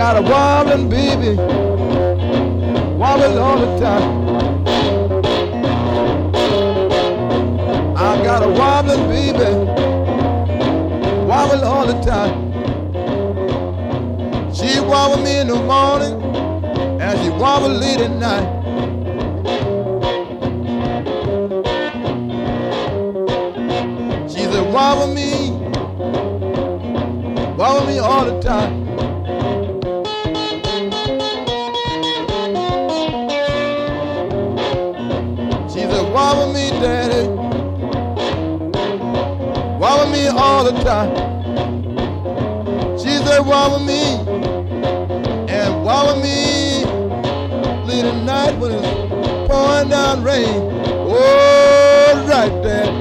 got a wobbling baby, wobbling all the time. I got a wobbling baby, wobbling all the time. She wobble me in the morning, and she wobble late at night. She said wobble me all the time. She said wobble me, daddy, wobble me all the time. She said wobble me, and wobble me late at night when it's pouring down rain. Oh, right there.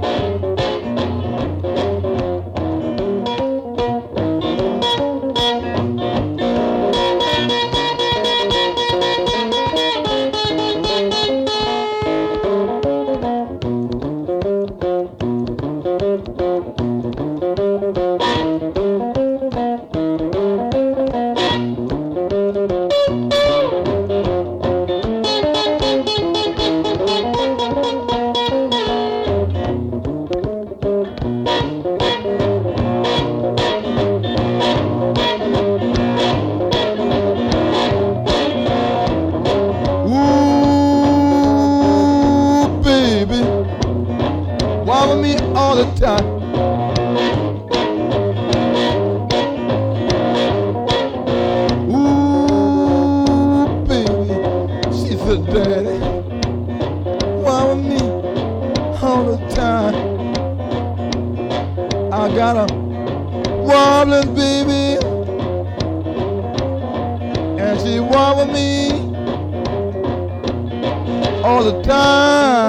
Wobble me all the time. Ooh, baby, she said, daddy, wobble me all the time. I got a wobbling baby, and she wobble me all the time.